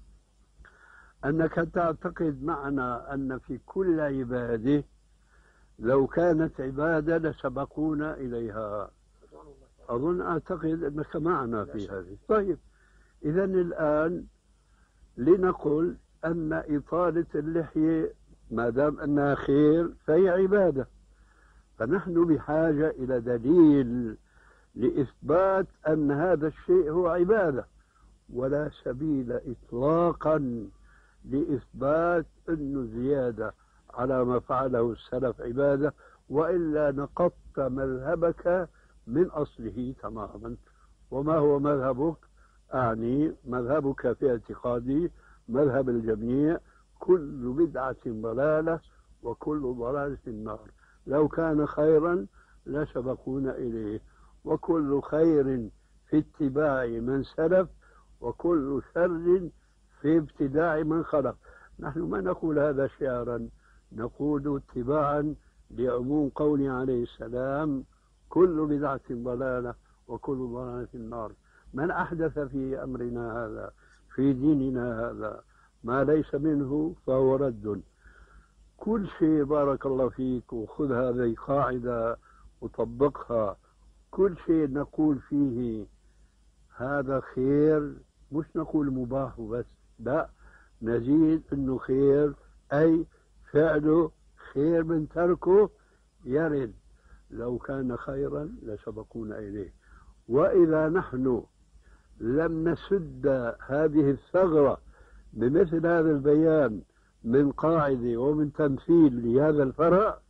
أنك تعتقد معنا أن في كل عبادة لو كانت عبادة لسبقونا إليها. أعتقد أنك معنا في هذه. طيب، إذا الآن لنقل أن إطالة اللحية ما دام أنها خير فهي عبادة، فنحن بحاجة إلى دليل لإثبات أن هذا الشيء هو عبادة، ولا سبيل إطلاقا لإثبات أنه زيادة على ما فعله السلف عبادة، وإلا نقضت مذهبك من أصله تماما. وما هو مذهبك؟ أعني مذهبك في اعتقادي مذهب الجميع، كل بدعة ضلالة وكل ضلالة في النار. لو كان خيرا لسبقونا إليه، وكل خير في اتباع من سلف وكل شر في ابتداع من خلق. نحن ما نقول هذا شعرا، نقول اتباعا لعموم قوله عليه السلام كل بدعة ضلالة وكل ضلالة في النار. من أحدث في أمرنا هذا، في ديننا هذا، ما ليس منه فهو رد. كل شيء بارك الله فيك، وخذ هذه قاعدة وطبقها، كل شيء نقول فيه هذا خير، مش نقول مباح بس، لا، نزيد انه خير، اي فعله خير من تركه يرد. لو كان خيرا لسبقونا اليه. واذا نحن لم نسد هذه الثغرة بمثل هذا البيان من قاعدة ومن تمثيل لهذا الفرع،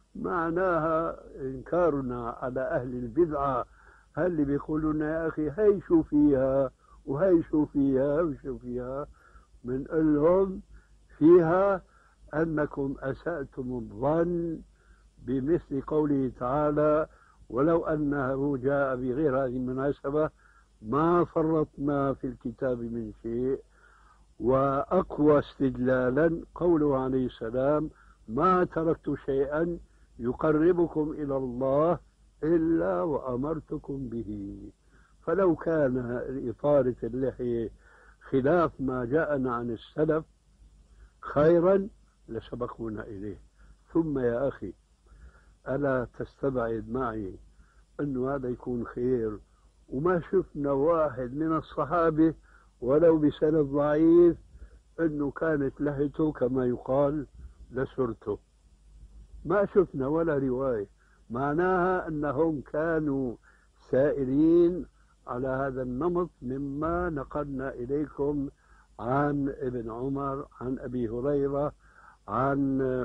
معناها إنكارنا على أهل البدعة. اللي بيقولوا لنا يا أخي هي شو فيها وهي شو فيها وشو فيها، بنقول لهم فيها أنكم أسأتم الظن بمثل قوله تعالى ولو أنه جاء بغير هذه المناسبة ما فرطنا في الكتاب من شيء. وأقوى استدلالا قوله عليه السلام ما تركت شيئا يقربكم إلى الله إلا وأمرتكم به. فلو كان إطالة اللحية خلاف ما جاءنا عن السلف خيرا لسبقونا إليه. ثم يا أخي، ألا تستبعد معي أنه هذا يكون خير وما شفنا واحد من الصحابة ولو بسند ضعيف أنه كانت لحيته كما يقال لسرته؟ ما شفنا ولا رواية. معناها أنهم كانوا سائرين على هذا النمط مما نقلنا إليكم عن ابن عمر، عن أبي هريرة، عن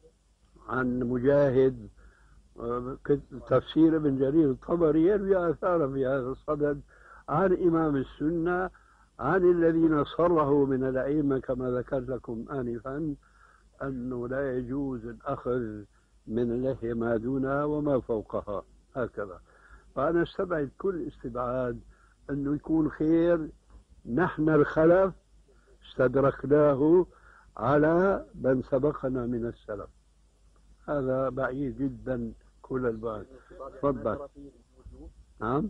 مجاهد. تفسير ابن جرير الطبري يروي آثارا في هذا الصدد عن إمام السنة، عن الذين صرحوا من الأئمة كما ذكرت لكم آنفا أنه لا يجوز الأخذ من اللحية ما دونها وما فوقها هكذا. فأنا استبعد كل استبعاد أنه يكون خير. نحن الخلف استدركناه على من سبقنا من السلف، هذا بعيد جدا كل البعد. تفضل. نعم،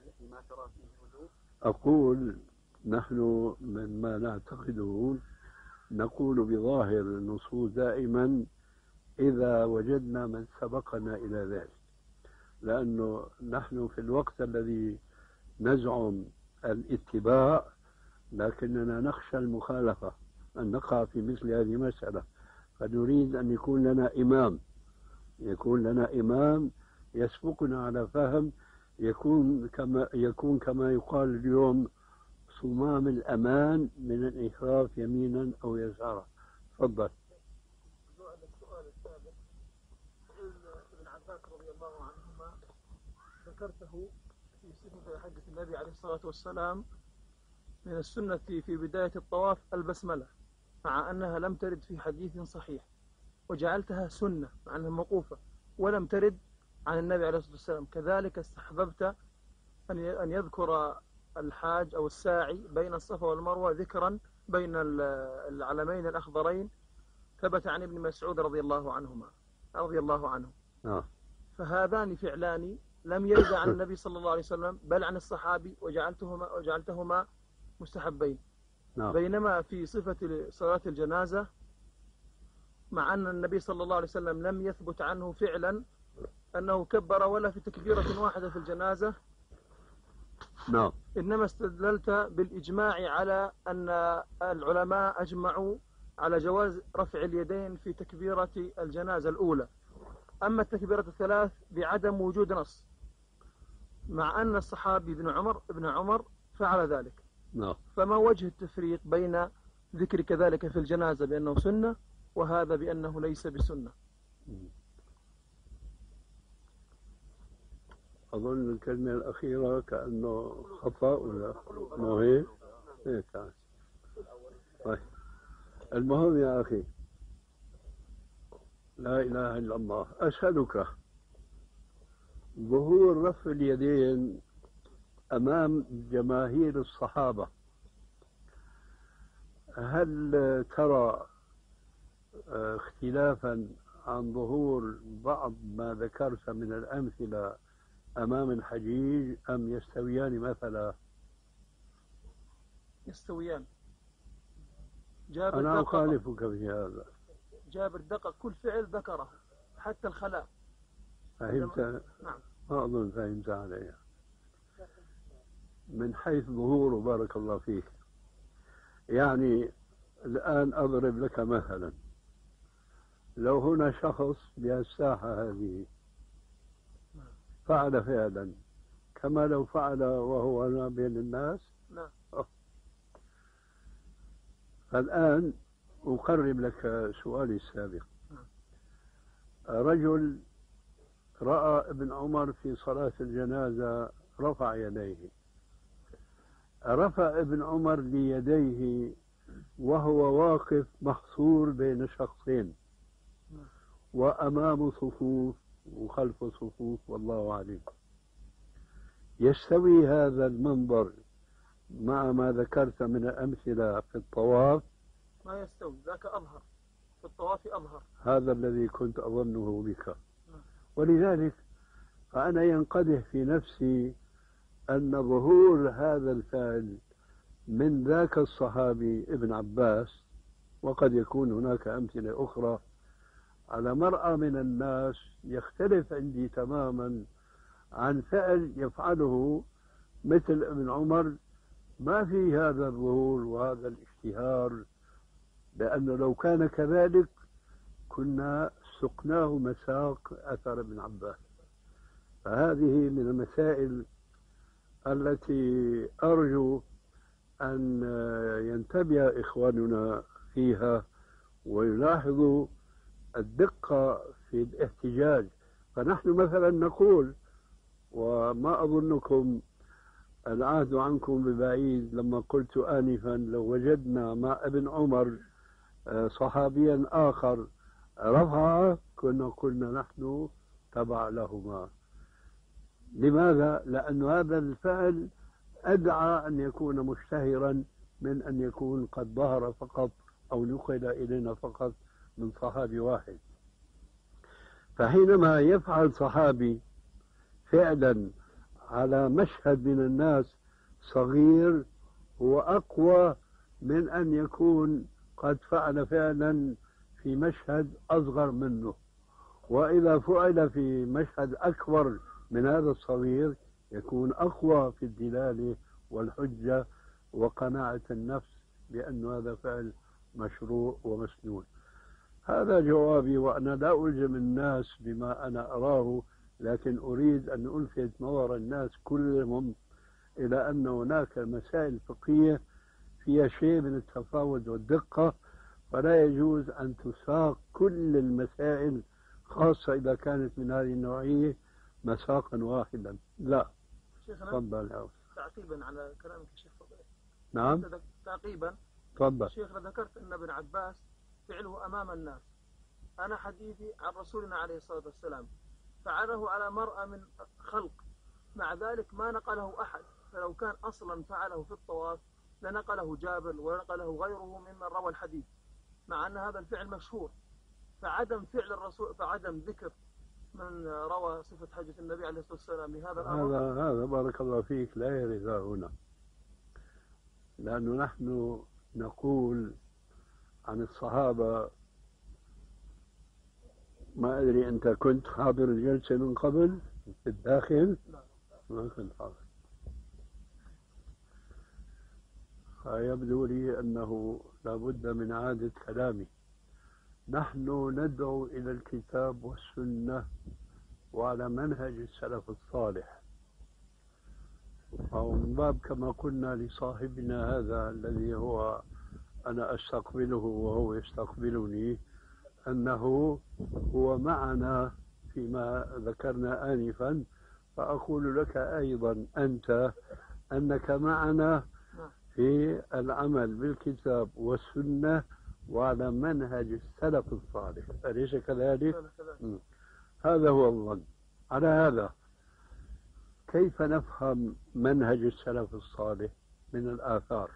أقول نحن مما نعتقده نقول بظاهر النصوص دائما إذا وجدنا من سبقنا إلى ذلك، لأنه نحن في الوقت الذي نزعم الاتباع لكننا نخشى المخالفة، أن نقع في مثل هذه المسألة، فنريد أن يكون لنا إمام يسبقنا على فهم، يكون كما يقال اليوم صمام الأمان من الانحراف يمينا أو يسارا. تفضل. السؤال السابق، ابن عباس رضي الله عنهما ذكرته في صفة حجة النبي عليه الصلاة والسلام من السنة في بداية الطواف البسملة، مع أنها لم ترد في حديث صحيح، وجعلتها سنة مع أنها موقوفة ولم ترد عن النبي عليه الصلاة والسلام. كذلك استحببت أن يذكر الحاج أو الساعي بين الصفا والمروة ذكرا بين العلمين الأخضرين، ثبت عن ابن مسعود رضي الله عنه. فهذان فعلان لم يرد عن النبي صلى الله عليه وسلم بل عن الصحابي، وجعلتهما مستحبين. بينما في صفة صلاة الجنازة، مع أن النبي صلى الله عليه وسلم لم يثبت عنه فعلا أنه كبر ولا في تكبيرة واحدة في الجنازة، إنما استدللت بالإجماع على أن العلماء أجمعوا على جواز رفع اليدين في تكبيرة الجنازة الأولى. أما التكبيرة الثلاث بعدم وجود نص، مع أن الصحابي ابن عمر فعل ذلك. فما وجه التفريق بين ذكر كذلك في الجنازة بأنه سنة وهذا بأنه ليس بسنة؟ أظن الكلمة الأخيرة كأنه خطأ ولا مو هيك؟ طيب، المهم يا أخي، لا إله إلا الله، أسألك ظهور رفع اليدين أمام جماهير الصحابة، هل ترى اختلافا عن ظهور بعض ما ذكرت من الأمثلة أمام الحجيج أم يستويان مثلا؟ يستويان. أنا أخالفك في هذا. جابر دقق كل فعل ذكره حتى الخلاء. فهمت؟ نعم. ما أظن فهمت علي. من حيث ظهوره بارك الله فيك، يعني الآن أضرب لك مثلا، لو هنا شخص بهالساحة هذه فعل فعلا كما لو فعل وهو بين الناس، فالآن أقرب لك سؤالي السابق. رجل رأى ابن عمر في صلاة الجنازة رفع يديه، رفع ابن عمر ليديه وهو واقف محصور بين شخصين وأمام صفوف وخلف صفوف والله أعلم، يستوي هذا المنظر مع ما ذكرت من الأمثلة في الطواف؟ ما يستوي، ذاك أظهر. في الطواف أظهر. هذا الذي كنت أظنه بك. ولذلك فأنا ينقدح في نفسي أن ظهور هذا الفعل من ذاك الصحابي ابن عباس، وقد يكون هناك أمثلة أخرى على مرأى من الناس، يختلف عندي تماما عن فعل يفعله مثل ابن عمر ما في هذا الظهور وهذا الاشتهار، لأنه لو كان كذلك كنا سقناه مساق أثر ابن عباس. فهذه من المسائل التي أرجو أن ينتبه إخواننا فيها ويلاحظوا الدقة في الاحتجاج. فنحن مثلا نقول، وما أظنكم العهد عنكم ببعيد لما قلت آنفا لو وجدنا مع ابن عمر صحابيا آخر رفع كنا قلنا نحن تبع لهما. لماذا؟ لأن هذا الفعل أدعى أن يكون مشتهرا من أن يكون قد ظهر فقط أو نقل إلينا فقط من صحابي واحد. فحينما يفعل صحابي فعلا على مشهد من الناس صغير هو أقوى من أن يكون قد فعل فعلا في مشهد أصغر منه. وإذا فعل في مشهد أكبر من هذا الصغير يكون أقوى في الدلالة والحجة وقناعة النفس بأن هذا فعل مشروع ومسنون. هذا جوابي، وأنا لا ألزم الناس بما أنا أراه، لكن أريد أن ألفت نظر الناس كلهم إلى أن هناك مسائل فقهية فيها شيء من التفاوت والدقة، فلا يجوز أن تساق كل المسائل خاصة إذا كانت من هذه النوعية مساقا واحدا. لا. تفضل. تعقيبا على كلامك يا شيخ فضل. نعم. تعقيبا. تفضل. شيخنا ذكرت أن ابن عباس فعله أمام الناس. أنا حديثي عن رسولنا عليه الصلاة والسلام فعله على مرأى من خلق، مع ذلك ما نقله أحد. فلو كان أصلا فعله في الطواف لنقله جابر ونقله غيره ممن روى الحديث، مع أن هذا الفعل مشهور. فعدم فعل الرسول، فعدم ذكر من روى صفة حجة النبي عليه الصلاة والسلام بهذا الأمر، هذا بارك الله فيك لا يرد هنا، لأنه نحن نقول عن الصحابة. ما أدري أنت كنت حاضر الجلسة من قبل في الداخل؟ ما كنت حاضر. فيبدو لي أنه لابد من إعادة كلامي. نحن ندعو إلى الكتاب والسنة وعلى منهج السلف الصالح، أو من باب كما قلنا لصاحبنا هذا الذي هو أنا أستقبله وهو يستقبلني، أنه هو معنا فيما ذكرنا آنفا، فأقول لك أيضا أنت أنك معنا في العمل بالكتاب والسنة وعلى منهج السلف الصالح، أليس كذلك؟ هذا هو الظن. على هذا كيف نفهم منهج السلف الصالح من الآثار؟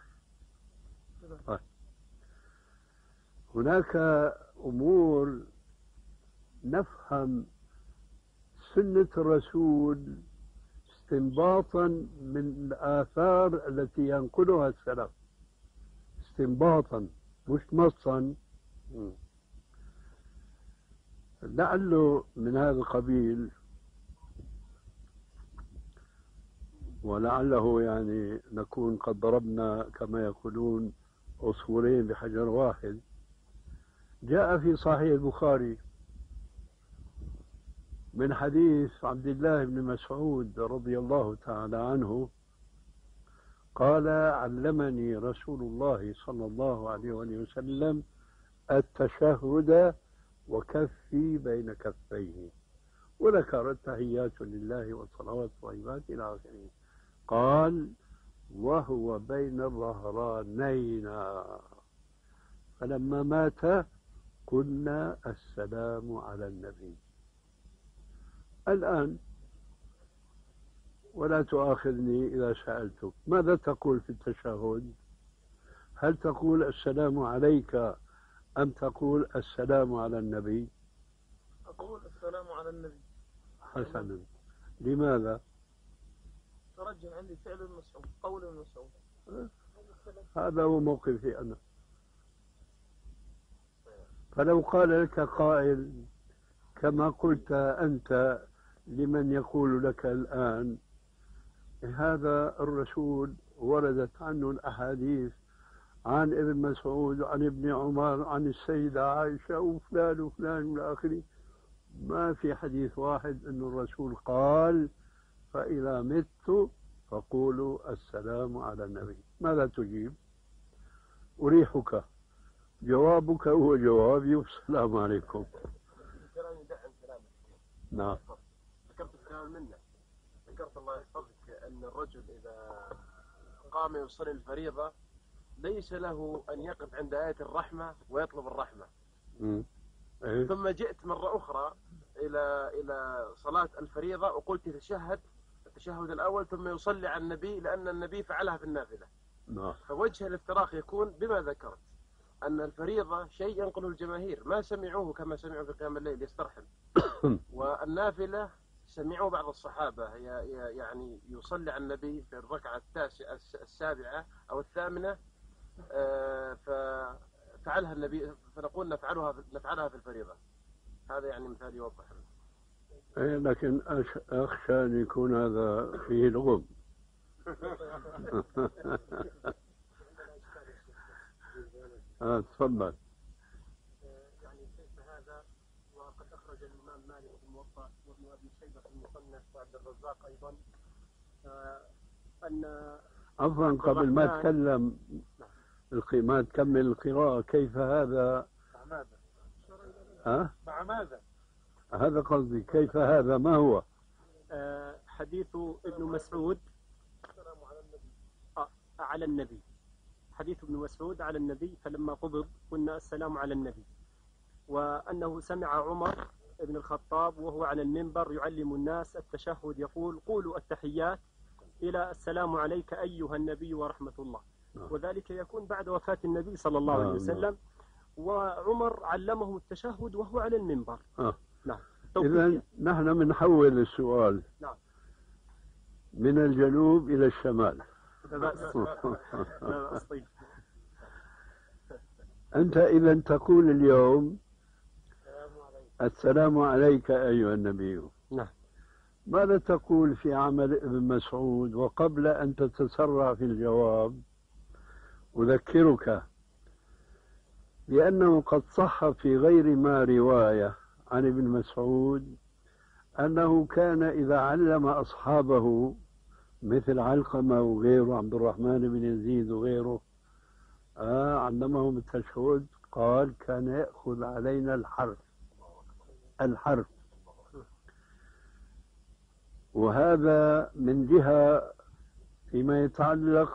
هناك أمور نفهم سنة الرسول استنباطا من الآثار التي ينقلها السلف، استنباطا مش نصا. لعله من هذا القبيل، ولعله يعني نكون قد ضربنا كما يقولون عصفورين بحجر واحد. جاء في صحيح البخاري من حديث عبد الله بن مسعود رضي الله تعالى عنه قال: علمني رسول الله صلى الله عليه وسلم التشهد وكفي بين كفيه، وذكر التحيات لله والصلوات والطيبات إلى آخره. قال: وهو بين الظهرانين، فلما مات قلنا السلام على النبي. الآن ولا تؤاخذني إذا سألتك ماذا تقول في التشهد؟ هل تقول السلام عليك أم تقول السلام على النبي؟ أقول السلام على النبي. حسنا. لماذا؟ ترجم عندي فعل المسعود، قول المسعود. هذا هو موقفي أنا. فلو قال لك قائل كما قلت أنت لمن يقول لك الآن هذا الرسول وردت عنه الأحاديث عن ابن مسعود وعن ابن عمر عن السيدة عائشة وفلان وفلان إلى آخره، ما في حديث واحد أن الرسول قال فإذا مت فقولوا السلام على النبي. ماذا تجيب؟ أريحك، جوابك هو جوابي والسلام عليكم. كلام يدعم كلامك. نعم. ذكرت الكلام منه، ذكرت الله يحفظك أن الرجل إذا قام يصلي الفريضة ليس له أن يقف عند آية الرحمة ويطلب الرحمة. إيه؟ ثم جئت مرة أخرى إلى صلاة الفريضة وقلت يتشهد التشهد الأول ثم يصلي على النبي لأن النبي فعلها في النافلة. نعم. فوجه الافتراق يكون بما ذكرت أن الفريضة شيء ينقله الجماهير ما سمعوه كما سمعوا في قيام الليل يسترحم، والنافلة سمعوا بعض الصحابة يعني يصلي على النبي في الركعة السابعة أو الثامنة ففعلها النبي فنقول نفعلها في الفريضة. هذا يعني مثال يوضح. إيه لكن أخشى أن يكون هذا فيه لغم. تفضل. يعني كيف هذا؟ وقد أخرج الإمام مالك في الموطأ وابن أبي شيبة في المصنف وعبد الرزاق أيضا أن عفوا قبل ما تكلم ما تكمل القراءة، كيف هذا؟ مع ماذا؟ مع ماذا؟ هذا قصدي، كيف هذا؟ ما هو؟ حديث ابن مسعود على النبي، حديث ابن مسعود على النبي فلما قبض قلنا السلام على النبي، وأنه سمع عمر بن الخطاب وهو على المنبر يعلم الناس التشهد يقول قولوا التحيات إلى السلام عليك أيها النبي ورحمة الله، وذلك يكون بعد وفاة النبي صلى الله عليه وسلم، وعمر علمه التشهد وهو على المنبر. نعم. إذن نحن بنحول السؤال من الجنوب إلى الشمال. أنت إذا تقول اليوم السلام عليك أيها النبي، نعم، ماذا تقول في عمل ابن مسعود؟ وقبل أن تتسرع في الجواب أذكرك لأنه قد صح في غير ما رواية عن ابن مسعود أنه كان إذا علم أصحابه مثل علقمة وغيره عبد الرحمن بن يزيد وغيره علمهم التشهد قال كان يأخذ علينا الحرف. وهذا من جهة فيما يتعلق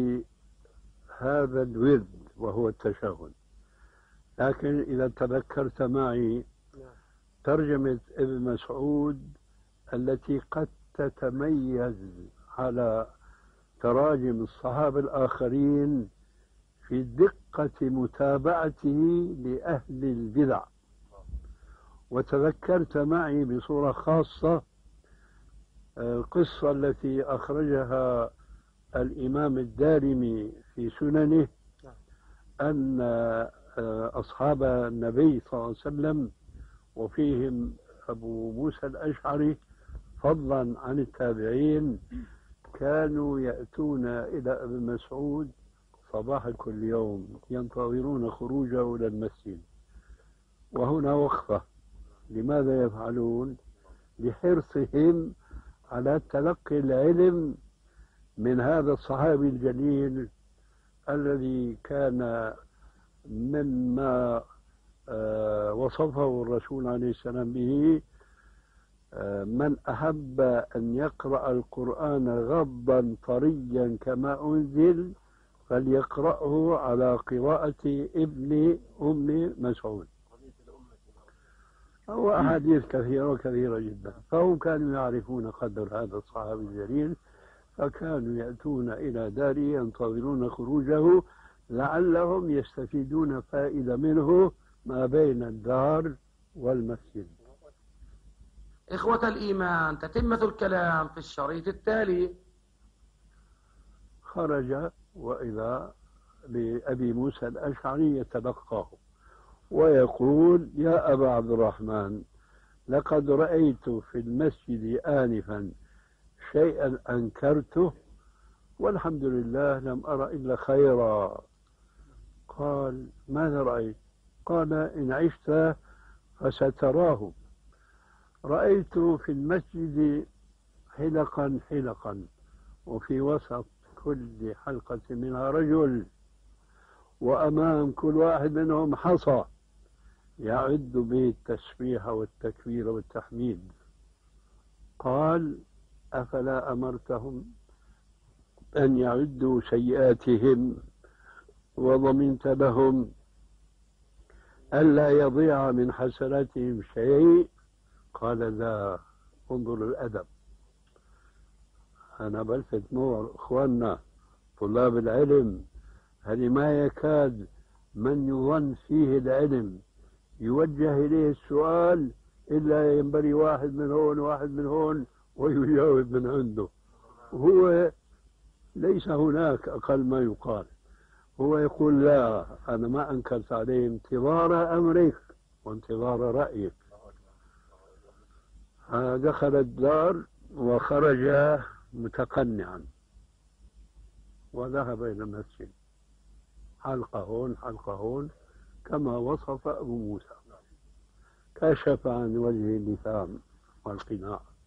بهذا الورد وهو التشهد. لكن إذا تذكرت معي ترجمة ابن مسعود التي قد تتميز على تراجم الصحابة الآخرين في دقة متابعته لأهل البدع، وتذكرت معي بصورة خاصة القصة التي أخرجها الإمام الدارمي في سننه أن أصحاب النبي صلى الله عليه وسلم وفيهم أبو موسى الأشعري فضلا عن التابعين كانوا يأتون إلى ابن مسعود صباح كل يوم ينتظرون خروجه إلى المسجد. وهنا وقفة، لماذا يفعلون؟ لحرصهم على تلقي العلم من هذا الصحابي الجليل الذي كان مما وصفه الرسول عليه السلام به من أحب أن يقرأ القرآن غضا طريا كما أنزل فليقرأه على قراءة ابن أم مسعود. هو أحاديث كثيرة جدا. فهم كانوا يعرفون قدر هذا الصحابي الجليل، فكانوا يأتون إلى داره ينتظرون خروجه لعلهم يستفيدون فائدة منه ما بين الدار والمسجد. إخوة الإيمان، تتمة الكلام في الشريط التالي. خرج وإذا بأبي موسى الأشعري يتلقاه ويقول: يا أبا عبد الرحمن، لقد رأيت في المسجد آنفا شيئا أنكرته والحمد لله لم أرى إلا خيرا. قال: ماذا رأيت؟ قال: إن عشت فستراه. رأيت في المسجد حلقا حلقا، وفي وسط كل حلقة منها رجل، وأمام كل واحد منهم حصى يعد به التسبيح والتكبير والتحميد. قال: أفلا أمرتهم أن يعدوا سيئاتهم وضمنت لهم ألا يضيع من حسناتهم شيء؟ قال: لا. انظر الأدب. أنا بلفت نور إخواننا طلاب العلم، هذه ما يكاد من يظن فيه العلم يوجه إليه السؤال إلا ينبري واحد من هون واحد من هون ويجاوب من عنده. هو ليس هناك أقل ما يقال. هو يقول: لا، أنا ما أنكرت عليه انتظار أمرك وانتظار رأيك. دخل الدار وخرج متقنعا وذهب إلى المسجد، حلقة هون حلقة هون كما وصف أبو موسى، كشف عن وجه اللثام والقناع.